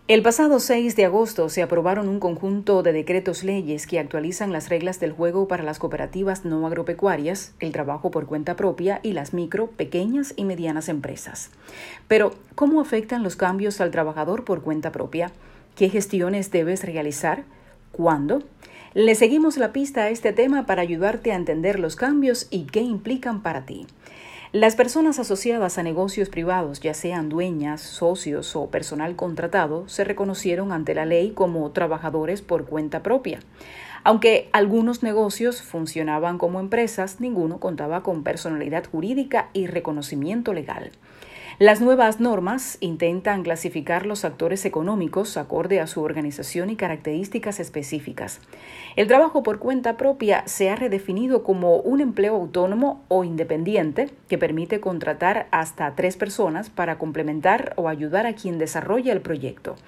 El pasado 6 de agosto se aprobaron un conjunto de decretos leyes que actualizan las reglas del juego para las cooperativas no agropecuarias, el trabajo por cuenta propia y las micro, pequeñas y medianas empresas. Pero, ¿cómo afectan los cambios al trabajador por cuenta propia? ¿Qué gestiones debes realizar? ¿Cuándo? Le seguimos la pista a este tema para ayudarte a entender los cambios y qué implican para ti. Las personas asociadas a negocios privados, ya sean dueñas, socios o personal contratado, se reconocieron ante la ley como trabajadores por cuenta propia. Aunque algunos negocios funcionaban como empresas, ninguno contaba con personalidad jurídica y reconocimiento legal. Las nuevas normas intentan clasificar los actores económicos acorde a su organización y características específicas. El trabajo por cuenta propia se ha redefinido como un empleo autónomo o independiente que permite contratar hasta 3 personas para complementar o ayudar a quien desarrolla el proyecto.